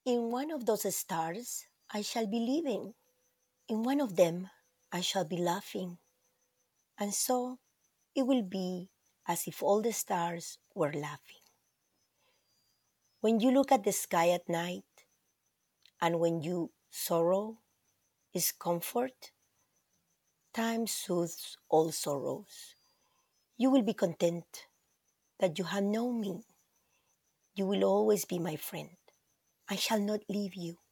In one of those stars I shall be living. In one of them I shall be laughing. And so it will be as if all the stars were laughing. When you look at the sky at night, and when you sorrow is comfort, time soothes all sorrows. You will be content that you have known me. You will always be my friend. I shall not leave you.